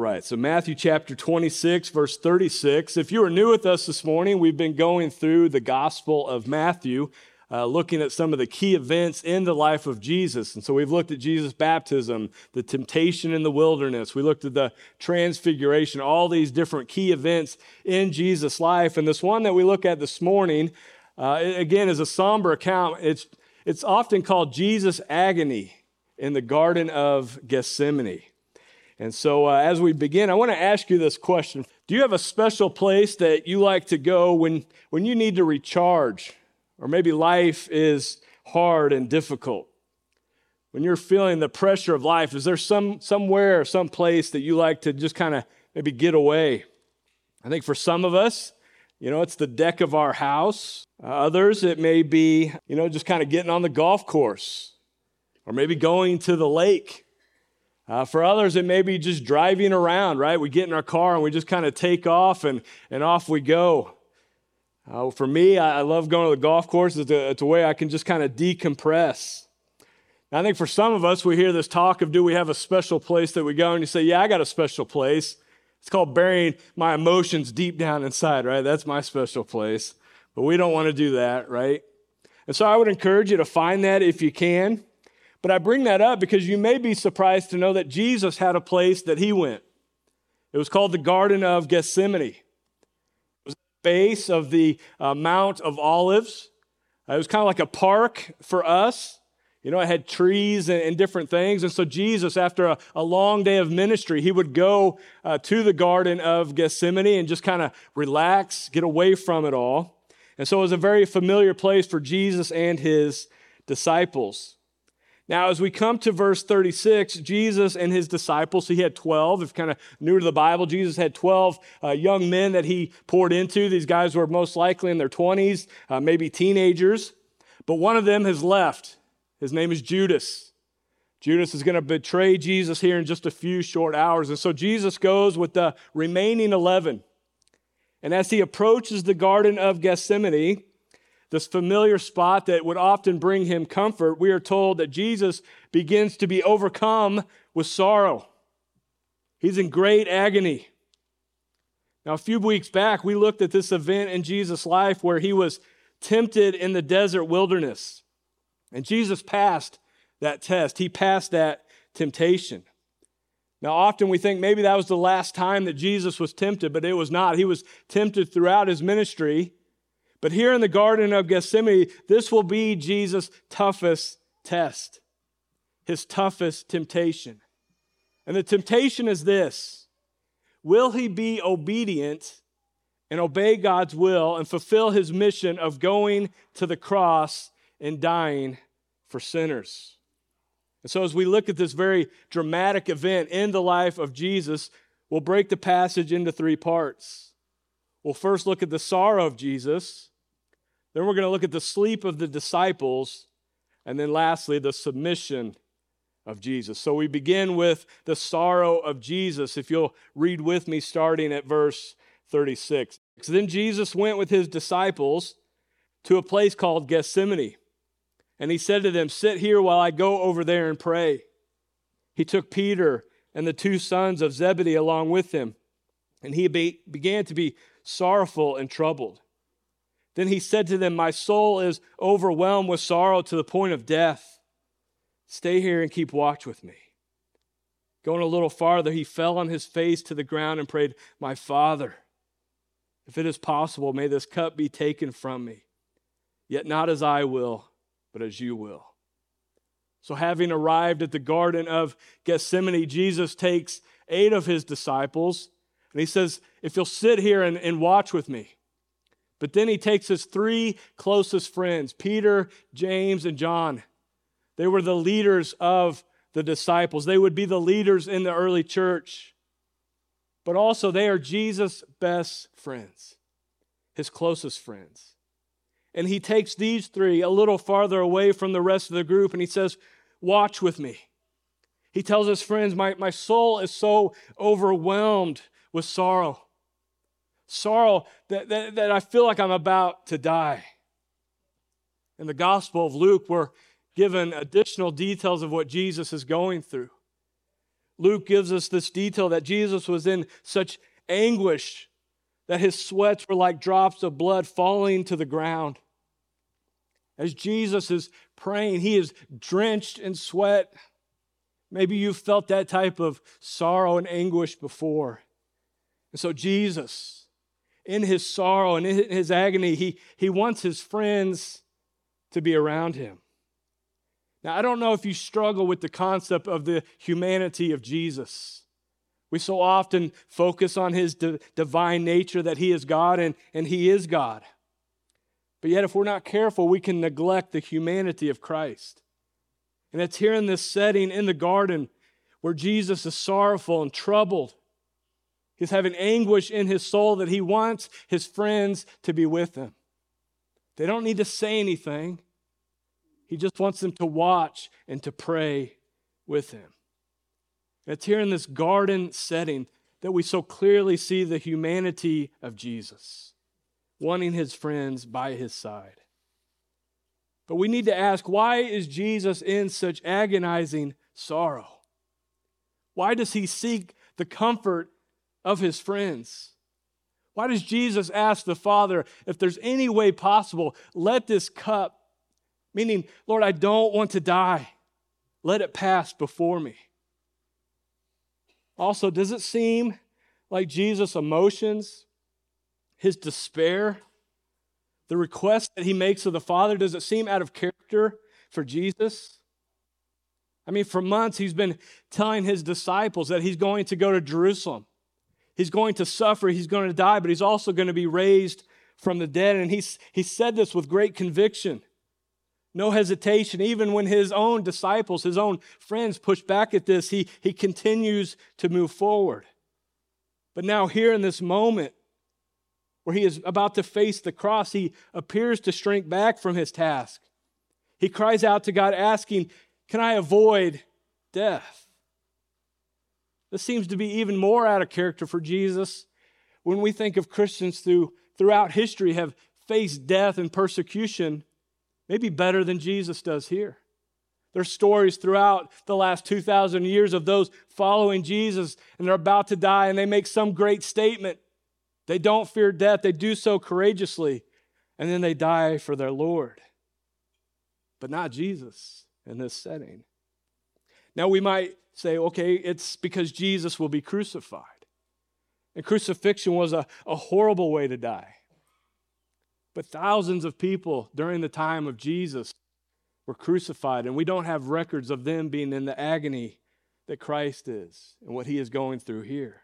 right, so Matthew chapter 26, verse 36. If you are new with us this morning, we've been going through the Gospel of Matthew, looking at some of the key events in the life of Jesus. And so we've looked at Jesus' baptism, the temptation in the wilderness. We looked at the transfiguration, all these different key events in Jesus' life. And this one that we look at this morning, again, is a somber account. It's often called Jesus' agony in the Garden of Gethsemane. And so as we begin, I want to ask you this question. Do you have a special place that you like to go when you need to recharge? Or maybe life is hard and difficult? When you're feeling the pressure of life, is there somewhere or some place that you like to just kind of maybe get away? I think for some of us, it's the deck of our house. Others, it may be, just kind of getting on the golf course or maybe going to the lake. For others, it may be just driving around, right? We get in our car and we just kind of take off and off we go. For me, I love going to the golf course. It's a way I can just kind of decompress. And I think for some of us, we hear this talk of, do we have a special place that we go? And you say, yeah, I got a special place. It's called burying my emotions deep down inside, right? That's my special place. But we don't want to do that, right? And so I would encourage you to find that if you can. But I bring that up because you may be surprised to know that Jesus had a place that he went. It was called the Garden of Gethsemane. It was at the base of the Mount of Olives. It was kind of like a park for us. It had trees and different things. And so Jesus, after a long day of ministry, he would go to the Garden of Gethsemane and just kind of relax, get away from it all. And so it was a very familiar place for Jesus and his disciples. Now, as we come to verse 36, Jesus and his disciples, so he had 12. If kind of new to the Bible, Jesus had 12 young men that he poured into. These guys were most likely in their 20s, maybe teenagers. But one of them has left. His name is Judas. Judas is going to betray Jesus here in just a few short hours. And so Jesus goes with the remaining 11. And as he approaches the Garden of Gethsemane, this familiar spot that would often bring him comfort, we are told that Jesus begins to be overcome with sorrow. He's in great agony. Now, a few weeks back, we looked at this event in Jesus' life where he was tempted in the desert wilderness. And Jesus passed that test. He passed that temptation. Now, often we think maybe that was the last time that Jesus was tempted, but it was not. He was tempted throughout his ministry. But here in the Garden of Gethsemane, this will be Jesus' toughest test, his toughest temptation. And the temptation is this: will he be obedient and obey God's will and fulfill his mission of going to the cross and dying for sinners? And so as we look at this very dramatic event in the life of Jesus, we'll break the passage into three parts. We'll first look at the sorrow of Jesus. Then we're going to look at the sleep of the disciples. And then lastly, the submission of Jesus. So we begin with the sorrow of Jesus. If you'll read with me starting at verse 36. So then Jesus went with his disciples to a place called Gethsemane. And he said to them, "Sit here while I go over there and pray." He took Peter and the two sons of Zebedee along with him. And he began to be sorrowful and troubled. Then he said to them, "My soul is overwhelmed with sorrow to the point of death. Stay here and keep watch with me." Going a little farther, he fell on his face to the ground and prayed, "My Father, if it is possible, may this cup be taken from me. Yet not as I will, but as you will." So having arrived at the Garden of Gethsemane, Jesus takes 8 of his disciples, and he says, "If you'll sit here and watch with me." But then he takes his 3 closest friends, Peter, James, and John. They were the leaders of the disciples. They would be the leaders in the early church. But also they are Jesus' best friends, his closest friends. And he takes these 3 a little farther away from the rest of the group, and he says, "Watch with me." He tells his friends, my soul is so overwhelmed with sorrow. Sorrow that I feel like I'm about to die. In the Gospel of Luke, we're given additional details of what Jesus is going through. Luke gives us this detail that Jesus was in such anguish that his sweats were like drops of blood falling to the ground. As Jesus is praying, he is drenched in sweat. Maybe you've felt that type of sorrow and anguish before. And so Jesus, in his sorrow and in his agony, he wants his friends to be around him. Now, I don't know if you struggle with the concept of the humanity of Jesus. We so often focus on his divine nature, that he is God and he is God. But yet, if we're not careful, we can neglect the humanity of Christ. And it's here in this setting in the garden where Jesus is sorrowful and troubled. He's having anguish in his soul that he wants his friends to be with him. They don't need to say anything. He just wants them to watch and to pray with him. And it's here in this garden setting that we so clearly see the humanity of Jesus, wanting his friends by his side. But we need to ask, why is Jesus in such agonizing sorrow? Why does he seek the comfort of his friends? Why does Jesus ask the Father, if there's any way possible, let this cup, meaning, Lord, I don't want to die, let it pass before me? Also, does it seem like Jesus' emotions, his despair, the request that he makes of the Father, does it seem out of character for Jesus? I mean, for months he's been telling his disciples that he's going to go to Jerusalem. He's going to suffer, he's going to die, but he's also going to be raised from the dead. And he said this with great conviction. No hesitation. Even when his own disciples, his own friends push back at this, he continues to move forward. But now here in this moment where he is about to face the cross, he appears to shrink back from his task. He cries out to God asking, can I avoid death? This seems to be even more out of character for Jesus when we think of Christians throughout history have faced death and persecution maybe better than Jesus does here. There's stories throughout the last 2,000 years of those following Jesus, and they're about to die, and they make some great statement. They don't fear death. They do so courageously, and then they die for their Lord. But not Jesus in this setting. Now we might say, okay, it's because Jesus will be crucified. And crucifixion was a horrible way to die. But thousands of people during the time of Jesus were crucified, and we don't have records of them being in the agony that Christ is and what he is going through here.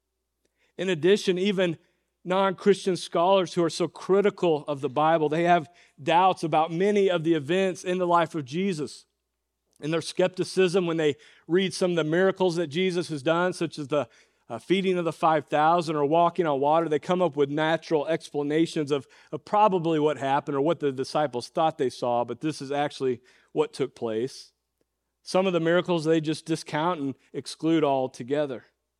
In addition, even non-Christian scholars who are so critical of the Bible, they have doubts about many of the events in the life of Jesus. And their skepticism when they read some of the miracles that Jesus has done, such as the feeding of the 5,000 or walking on water, they come up with natural explanations of probably what happened or what the disciples thought they saw, but this is actually what took place. Some of the miracles they just discount and exclude altogether.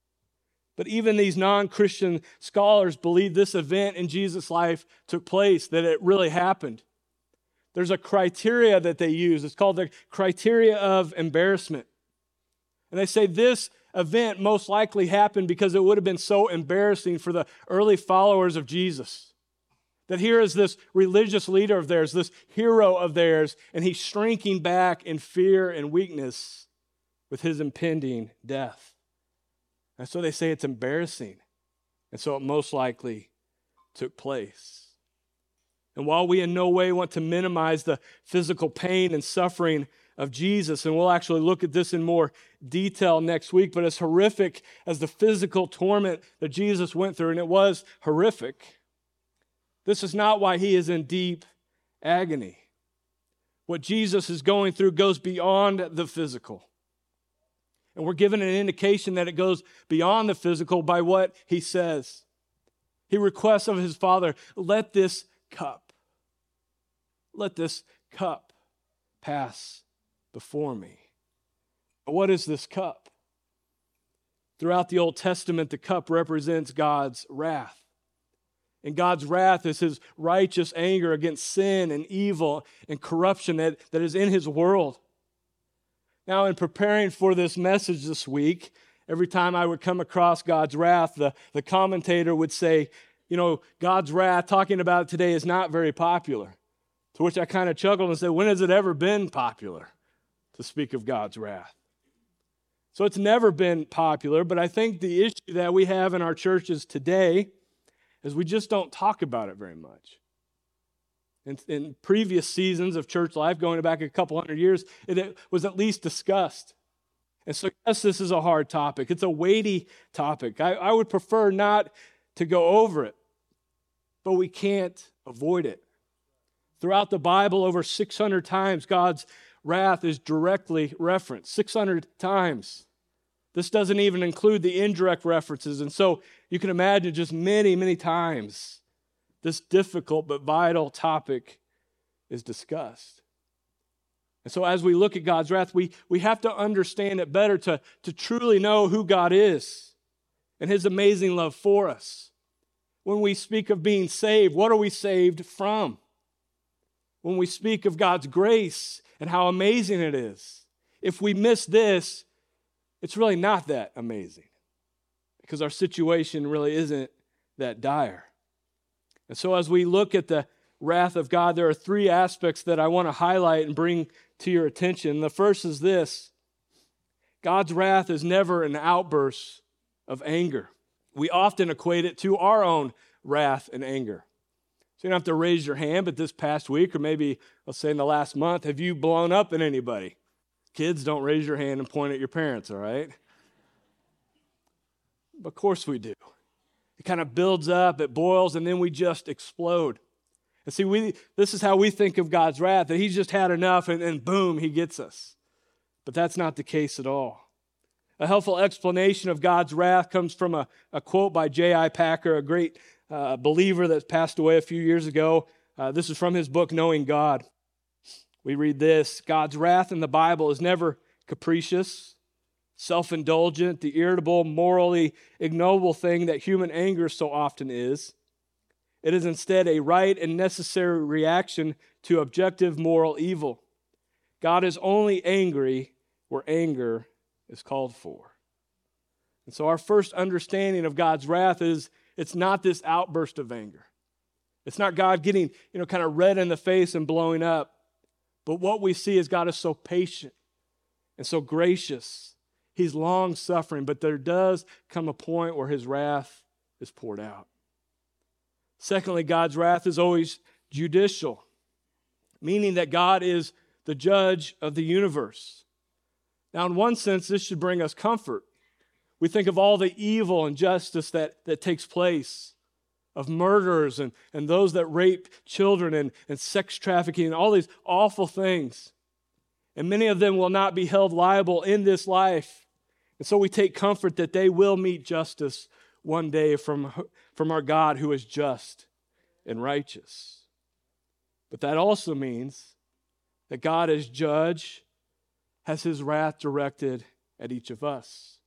But even these non-Christian scholars believe this event in Jesus' life took place, that it really happened. There's a criteria that they use. It's called the criteria of embarrassment. And they say this event most likely happened because it would have been so embarrassing for the early followers of Jesus. That here is this religious leader of theirs, this hero of theirs, and he's shrinking back in fear and weakness with his impending death. And so they say it's embarrassing. And so it most likely took place. And while we in no way want to minimize the physical pain and suffering of Jesus, and we'll actually look at this in more detail next week, but as horrific as the physical torment that Jesus went through, and it was horrific, this is not why he is in deep agony. What Jesus is going through goes beyond the physical. And we're given an indication that it goes beyond the physical by what he says. He requests of his Father, let this cup pass before me. But what is this cup? Throughout the Old Testament, the cup represents God's wrath. And God's wrath is his righteous anger against sin and evil and corruption that is in his world. Now, in preparing for this message this week, every time I would come across God's wrath, the commentator would say, God's wrath, talking about it today, is not very popular. To which I kind of chuckled and said, when has it ever been popular to speak of God's wrath? So it's never been popular, but I think the issue that we have in our churches today is we just don't talk about it very much. In previous seasons of church life, going back a couple hundred years, it was at least discussed. And so, yes, this is a hard topic. It's a weighty topic. I would prefer not to go over it, but we can't avoid it. Throughout the Bible, over 600 times, God's wrath is directly referenced. 600 times. This doesn't even include the indirect references. And so you can imagine just many, many times this difficult but vital topic is discussed. And so as we look at God's wrath, we have to understand it better to truly know who God is and his amazing love for us. When we speak of being saved, what are we saved from? When we speak of God's grace and how amazing it is, if we miss this, it's really not that amazing because our situation really isn't that dire. And so as we look at the wrath of God, there are three aspects that I want to highlight and bring to your attention. The first is this: God's wrath is never an outburst of anger. We often equate it to our own wrath and anger. So you don't have to raise your hand, but this past week, or maybe let's say in the last month, have you blown up at anybody? Kids, don't raise your hand and point at your parents, all right? Of course we do. It kind of builds up, it boils, and then we just explode. And see, this is how we think of God's wrath, that he's just had enough and boom, he gets us. But that's not the case at all. A helpful explanation of God's wrath comes from a quote by J.I. Packer, a great believer that passed away a few years ago. This is from his book, Knowing God. We read this: God's wrath in the Bible is never capricious, self-indulgent, the irritable, morally ignoble thing that human anger so often is. It is instead a right and necessary reaction to objective moral evil. God is only angry where anger is called for. And so our first understanding of God's wrath is it's not this outburst of anger. It's not God getting, kind of red in the face and blowing up. But what we see is God is so patient and so gracious. He's long-suffering, but there does come a point where his wrath is poured out. Secondly, God's wrath is always judicial, meaning that God is the judge of the universe. Now, in one sense, this should bring us comfort. We think of all the evil and injustice that takes place, of murderers and those that rape children and sex trafficking and all these awful things. And many of them will not be held liable in this life. And so we take comfort that they will meet justice one day from our God who is just and righteous. But that also means that God as judge has his wrath directed at each of us.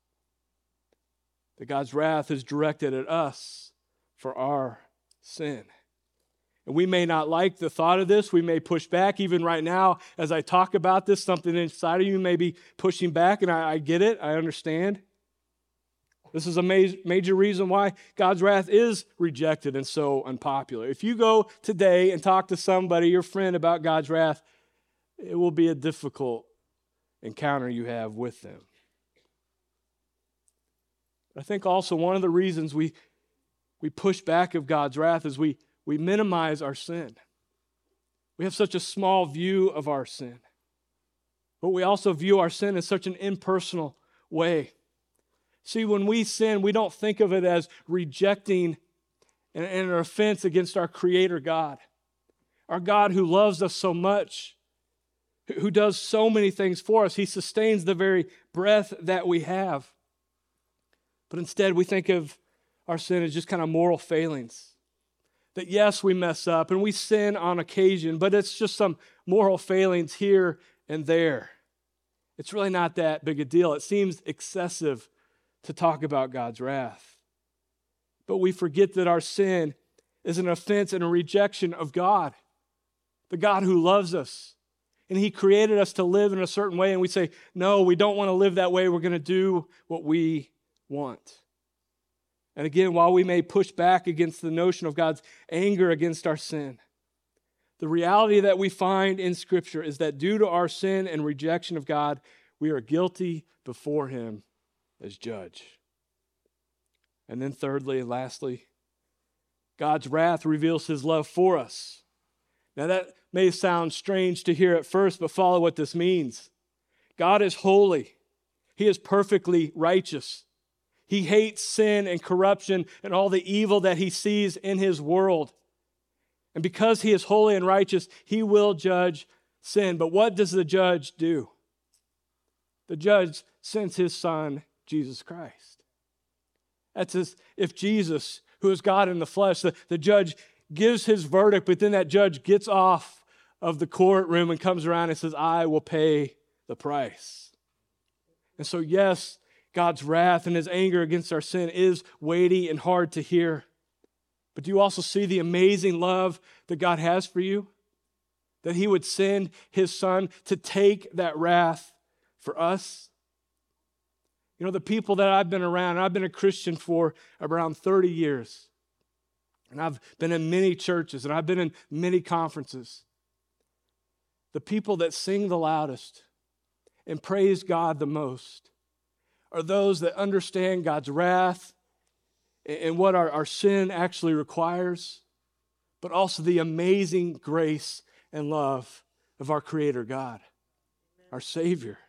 That God's wrath is directed at us for our sin. And we may not like the thought of this. We may push back. Even right now, as I talk about this, something inside of you may be pushing back, and I get it. I understand. This is a major reason why God's wrath is rejected and so unpopular. If you go today and talk to somebody, your friend, about God's wrath, it will be a difficult encounter you have with them. I think also one of the reasons we push back of God's wrath is we minimize our sin. We have such a small view of our sin. But we also view our sin in such an impersonal way. See, when we sin, we don't think of it as rejecting and an offense against our Creator God. Our God who loves us so much, who does so many things for us. He sustains the very breath that we have. But instead, we think of our sin as just kind of moral failings. That yes, we mess up and we sin on occasion, but it's just some moral failings here and there. It's really not that big a deal. It seems excessive to talk about God's wrath. But we forget that our sin is an offense and a rejection of God, the God who loves us. And he created us to live in a certain way, and we say, no, we don't want to live that way. We're going to do what we want. And again, while we may push back against the notion of God's anger against our sin, the reality that we find in Scripture is that due to our sin and rejection of God, we are guilty before him as judge. And then thirdly and lastly, God's wrath reveals his love for us. Now that may sound strange to hear at first, but follow what this means. God is holy. He is perfectly righteous. He hates sin and corruption and all the evil that he sees in his world. And because he is holy and righteous, he will judge sin. But what does the judge do? The judge sends his son, Jesus Christ. That's as if Jesus, who is God in the flesh, the judge gives his verdict, but then that judge gets off of the courtroom and comes around and says, I will pay the price. And so, yes, God's wrath and his anger against our sin is weighty and hard to hear. But do you also see the amazing love that God has for you? That he would send his son to take that wrath for us? You know, the people that I've been around, I've been a Christian for around 30 years. And I've been in many churches, and I've been in many conferences. The people that sing the loudest and praise God the most are those that understand God's wrath and what our sin actually requires, but also the amazing grace and love of our Creator God, our Savior.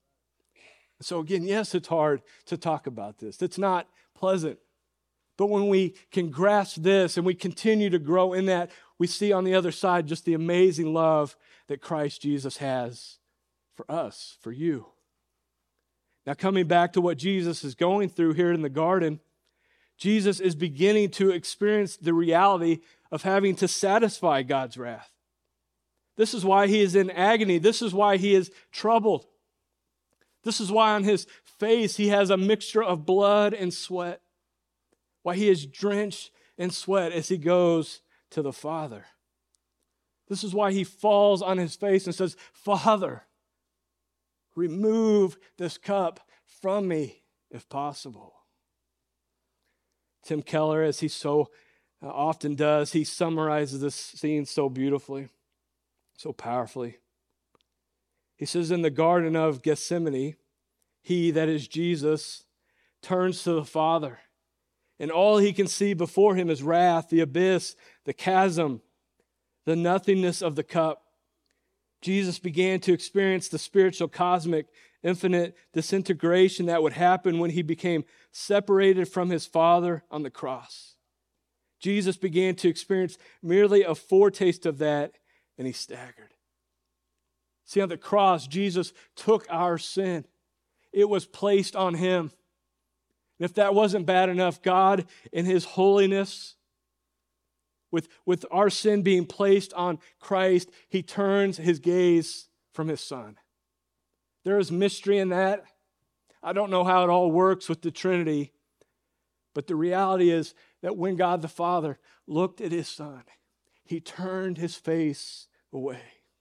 So again, yes, it's hard to talk about this. It's not pleasant. But when we can grasp this and we continue to grow in that, we see on the other side just the amazing love that Christ Jesus has for us, for you. Now, coming back to what Jesus is going through here in the garden, Jesus is beginning to experience the reality of having to satisfy God's wrath. This is why he is in agony. This is why he is troubled. This is why on his face he has a mixture of blood and sweat. Why he is drenched in sweat as he goes to the Father. This is why he falls on his face and says, Father, remove this cup from me if possible. Tim Keller, as he so often does, he summarizes this scene so beautifully, so powerfully. He says, in the Garden of Gethsemane, he, that is Jesus, turns to the Father. And all he can see before him is wrath, the abyss, the chasm, the nothingness of the cup. Jesus began to experience the spiritual, cosmic, infinite disintegration that would happen when he became separated from his Father on the cross. Jesus began to experience merely a foretaste of that, and he staggered. See, on the cross, Jesus took our sin. It was placed on him. And if that wasn't bad enough, God, in his holiness, with our sin being placed on Christ, he turns his gaze from his Son. There is mystery in that. I don't know how it all works with the Trinity, but the reality is that when God the Father looked at his Son, he turned his face away.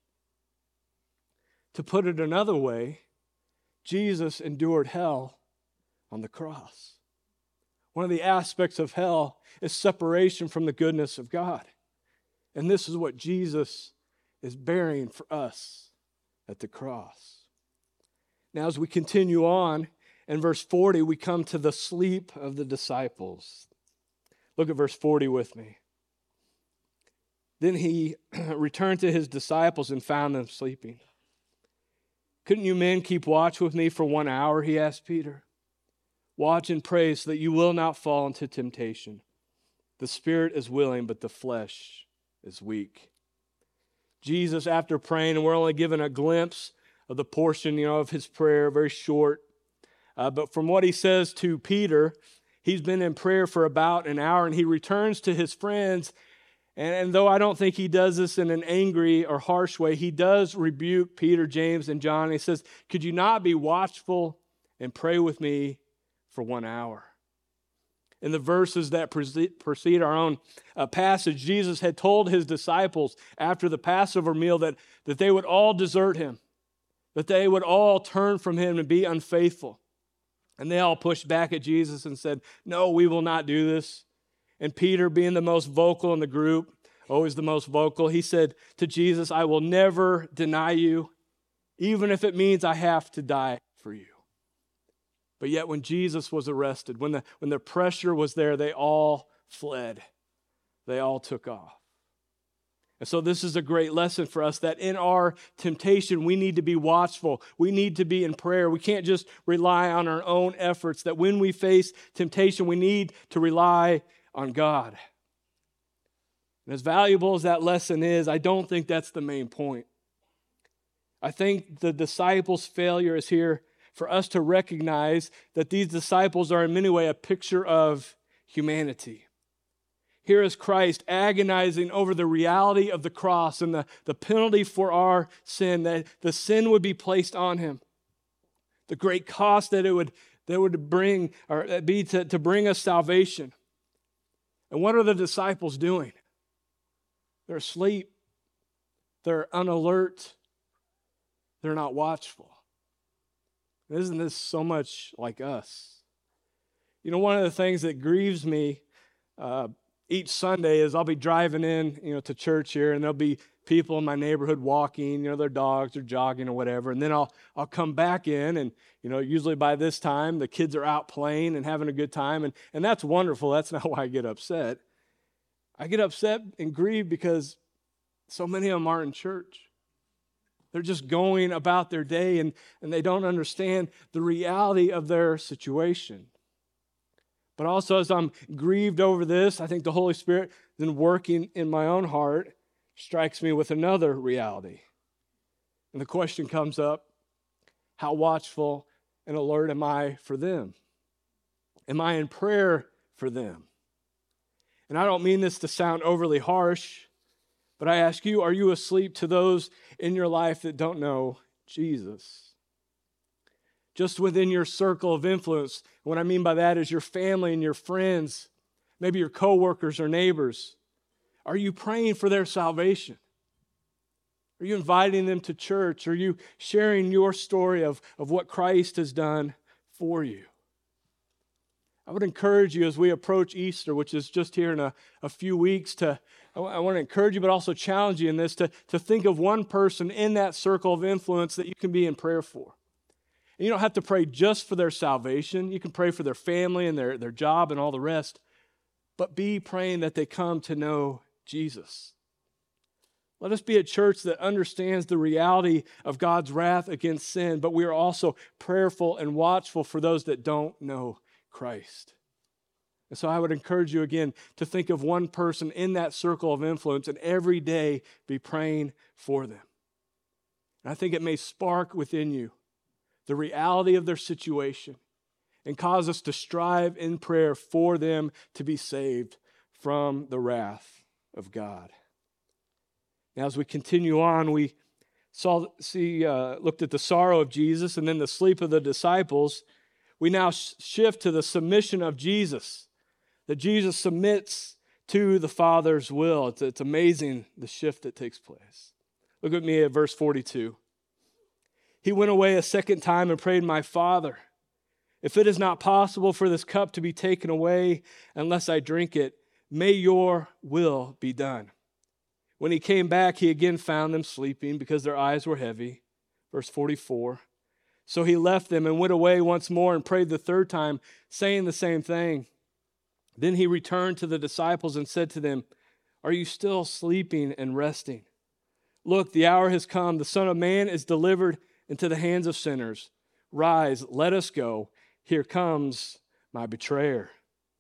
To put it another way, Jesus endured hell on the cross. One of the aspects of hell is separation from the goodness of God. And this is what Jesus is bearing for us at the cross. Now, as we continue on, in verse 40, we come to the sleep of the disciples. Look at verse 40 with me. Then he returned to his disciples and found them sleeping. Couldn't you men keep watch with me for 1 hour, he asked Peter. Watch and pray so that you will not fall into temptation. The spirit is willing, but the flesh is weak. Jesus, after praying, and we're only given a glimpse of the portion, of his prayer, very short. But from what he says to Peter, he's been in prayer for about an hour, and he returns to his friends. And though I don't think he does this in an angry or harsh way, he does rebuke Peter, James, and John. And he says, could you not be watchful and pray with me for 1 hour? In the verses that precede our own passage, Jesus had told his disciples after the Passover meal that they would all desert him, that they would all turn from him and be unfaithful. And they all pushed back at Jesus and said, "No, we will not do this." And Peter, being the most vocal in the group, always the most vocal, he said to Jesus, "I will never deny you, even if it means I have to die for you." But yet when Jesus was arrested, when the pressure was there, they all fled. They all took off. And so this is a great lesson for us that in our temptation, we need to be watchful. We need to be in prayer. We can't just rely on our own efforts, that when we face temptation, we need to rely on God. And as valuable as that lesson is, I don't think that's the main point. I think the disciples' failure is here for us to recognize that these disciples are in many ways a picture of humanity. Here is Christ agonizing over the reality of the cross and the penalty for our sin, that the sin would be placed on him. The great cost that it would bring, or be to bring us salvation. And what are the disciples doing? They're asleep. They're unalert. They're not watchful. Isn't this so much like us? You know, one of the things that grieves me each Sunday is I'll be driving in, to church here, and there'll be people in my neighborhood walking, their dogs are jogging or whatever, and then I'll come back in, and usually by this time the kids are out playing and having a good time, and that's wonderful. That's not why I get upset. I get upset and grieve because so many of them aren't in church. They're just going about their day, and they don't understand the reality of their situation. But also, as I'm grieved over this, I think the Holy Spirit, then working in my own heart, strikes me with another reality. And the question comes up, how watchful and alert am I for them? Am I in prayer for them? And I don't mean this to sound overly harsh, but I ask you, are you asleep to those in your life that don't know Jesus? Just within your circle of influence, what I mean by that is your family and your friends, maybe your coworkers or neighbors. Are you praying for their salvation? Are you inviting them to church? Are you sharing your story of what Christ has done for you? I would encourage you as we approach Easter, which is just here in a few weeks, I want to encourage you, but also challenge you in this, to think of one person in that circle of influence that you can be in prayer for. And you don't have to pray just for their salvation. You can pray for their family and their job and all the rest, but be praying that they come to know Jesus. Let us be a church that understands the reality of God's wrath against sin, but we are also prayerful and watchful for those that don't know Christ. And so I would encourage you again to think of one person in that circle of influence and every day be praying for them. And I think it may spark within you the reality of their situation and cause us to strive in prayer for them to be saved from the wrath of God. Now, as we continue on, we looked at the sorrow of Jesus and then the sleep of the disciples. We now shift to the submission of Jesus, that Jesus submits to the Father's will. It's amazing the shift that takes place. Look at me at verse 42. He went away a second time and prayed, "My Father, if it is not possible for this cup to be taken away unless I drink it, may your will be done." When he came back, he again found them sleeping because their eyes were heavy. Verse 44. So he left them and went away once more and prayed the third time, saying the same thing. Then he returned to the disciples and said to them, "Are you still sleeping and resting? Look, the hour has come. The Son of Man is delivered into the hands of sinners. Rise, let us go. Here comes my betrayer."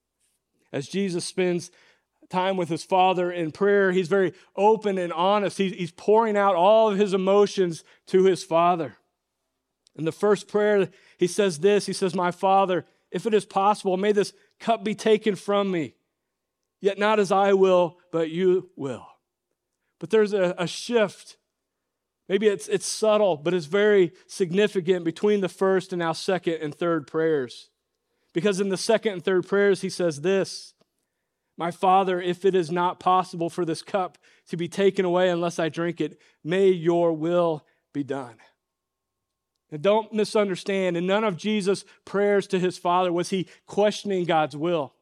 As Jesus spends time with his Father in prayer, he's very open and honest. He's pouring out all of his emotions to his Father. In the first prayer, he says this, he says, "My Father, if it is possible, may this cup be taken from me. Yet not as I will, but you will." But there's a shift. Maybe it's subtle, but it's very significant between the first and now second and third prayers. Because in the second and third prayers, he says this, "My Father, if it is not possible for this cup to be taken away unless I drink it, may your will be done." And don't misunderstand, in none of Jesus' prayers to his Father was he questioning God's will.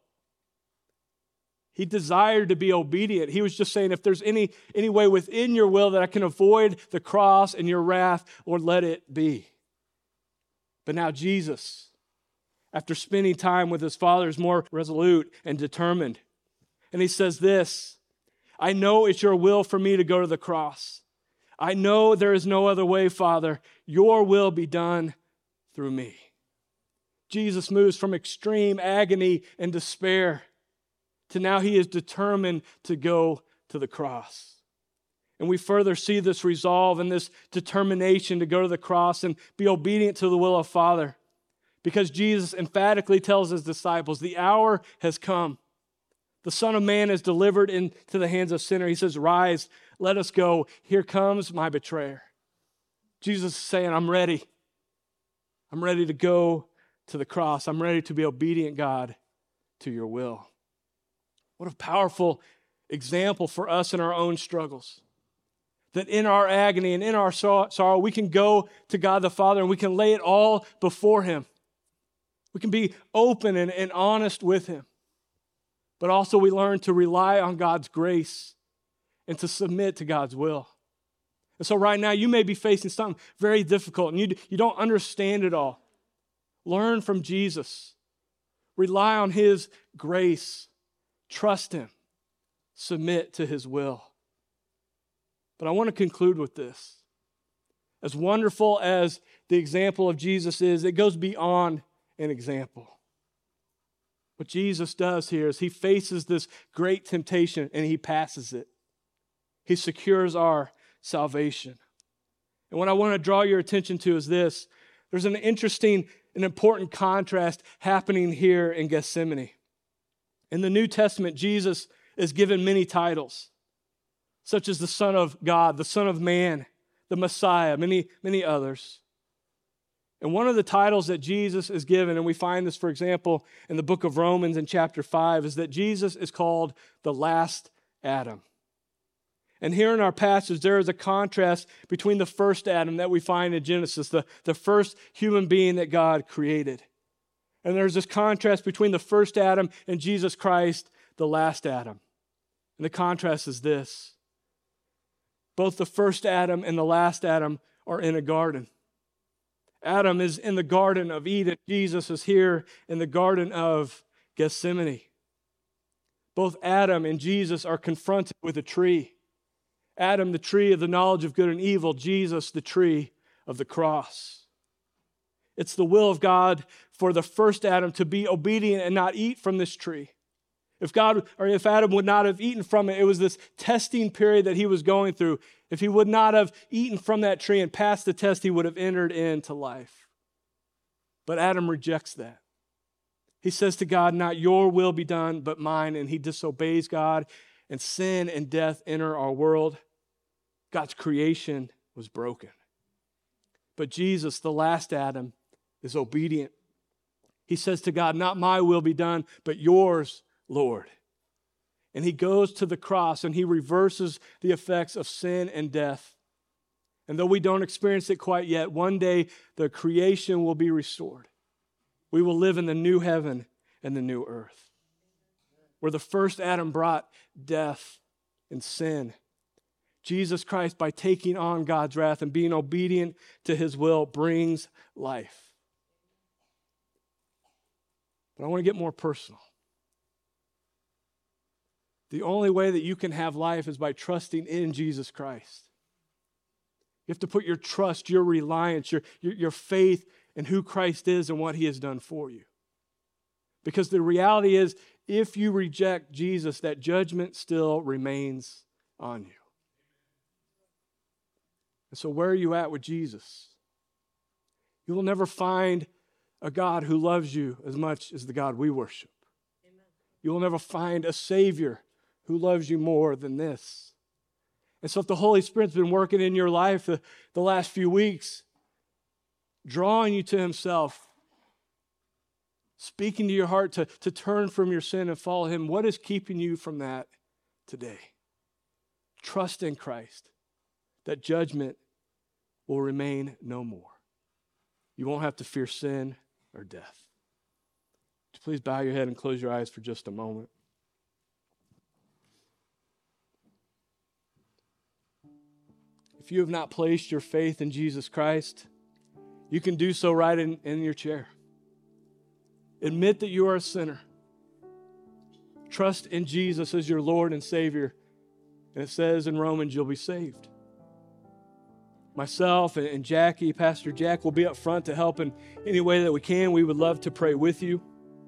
He desired to be obedient. He was just saying, if there's any way within your will that I can avoid the cross and your wrath, Lord, let it be. But now Jesus, after spending time with his Father, is more resolute and determined. And he says this, "I know it's your will for me to go to the cross. I know there is no other way, Father. Your will be done through me." Jesus moves from extreme agony and despair to now he is determined to go to the cross. And we further see this resolve and this determination to go to the cross and be obedient to the will of Father. Because Jesus emphatically tells his disciples, the hour has come. The Son of Man is delivered into the hands of sinners. He says, "Rise, let us go. Here comes my betrayer." Jesus is saying, I'm ready. I'm ready to go to the cross. I'm ready to be obedient, God, to your will. What a powerful example for us in our own struggles. That in our agony and in our sorrow, we can go to God the Father and we can lay it all before him. We can be open and honest with him. But also we learn to rely on God's grace and to submit to God's will. And so right now you may be facing something very difficult and you don't understand it all. Learn from Jesus. Rely on his grace. Trust him. Submit to his will. But I want to conclude with this. As wonderful as the example of Jesus is, it goes beyond an example. What Jesus does here is he faces this great temptation and he passes it. He secures our salvation. And what I want to draw your attention to is this. There's an interesting and important contrast happening here in Gethsemane. In the New Testament, Jesus is given many titles, such as the Son of God, the Son of Man, the Messiah, many others. And one of the titles that Jesus is given, and we find this, for example, in the book of Romans in chapter 5, is that Jesus is called the last Adam. And here in our passage, there is a contrast between the first Adam that we find in Genesis, the first human being that God created. And there's this contrast between the first Adam and Jesus Christ, the last Adam. And the contrast is this. Both the first Adam and the last Adam are in a garden. Adam is in the Garden of Eden. Jesus is here in the Garden of Gethsemane. Both Adam and Jesus are confronted with a tree. Adam, the tree of the knowledge of good and evil. Jesus, the tree of the cross. It's the will of God for the first Adam to be obedient and not eat from this tree. If Adam would not have eaten from it, it was this testing period that he was going through. If he would not have eaten from that tree and passed the test, he would have entered into life. But Adam rejects that. He says to God, "Not your will be done, but mine," and he disobeys God, and sin and death enter our world. God's creation was broken. But Jesus, the last Adam, is obedient. He says to God, "Not my will be done, but yours, Lord." And he goes to the cross and he reverses the effects of sin and death. And though we don't experience it quite yet, one day the creation will be restored. We will live in the new heaven and the new earth. Where the first Adam brought death and sin, Jesus Christ, by taking on God's wrath and being obedient to his will, brings life. But I want to get more personal. The only way that you can have life is by trusting in Jesus Christ. You have to put your trust, your reliance, your faith in who Christ is and what he has done for you. Because the reality is, if you reject Jesus, that judgment still remains on you. And so where are you at with Jesus? You will never find a God who loves you as much as the God we worship. Amen. You will never find a Savior who loves you more than this. And so if the Holy Spirit's been working in your life the last few weeks, drawing you to himself, speaking to your heart to turn from your sin and follow him. What is keeping you from that today? Trust in Christ, that judgment will remain no more. You won't have to fear sin or death. Please bow your head and close your eyes for just a moment. If you have not placed your faith in Jesus Christ, you can do so right in your chair. Admit that you are a sinner. Trust in Jesus as your Lord and Savior. And it says in Romans, you'll be saved. Myself and Jackie, Pastor Jack, will be up front to help in any way that we can. We would love to pray with you.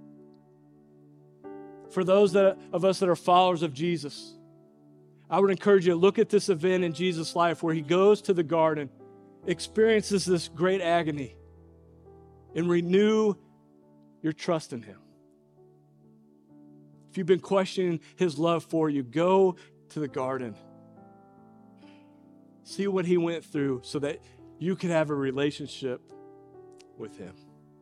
For those of us that are followers of Jesus, I would encourage you to look at this event in Jesus' life where he goes to the garden, experiences this great agony, and renew your trust in him. If you've been questioning his love for you, go to the garden. See what he went through so that you could have a relationship with him.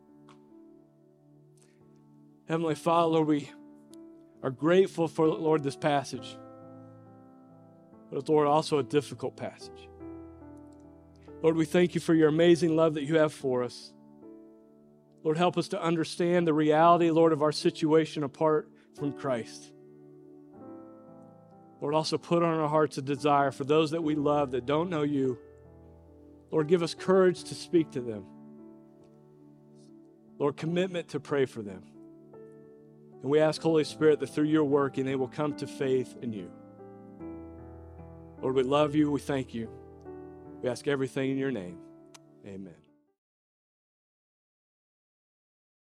Heavenly Father, Lord, we are grateful for, Lord, this passage. But, Lord, also a difficult passage. Lord, we thank you for your amazing love that you have for us. Lord, help us to understand the reality, Lord, of our situation apart from Christ. Lord, also put on our hearts a desire for those that we love that don't know you. Lord, give us courage to speak to them. Lord, commitment to pray for them. And we ask, Holy Spirit, that through your working, they will come to faith in you. Lord, we love you. We thank you. We ask everything in your name. Amen.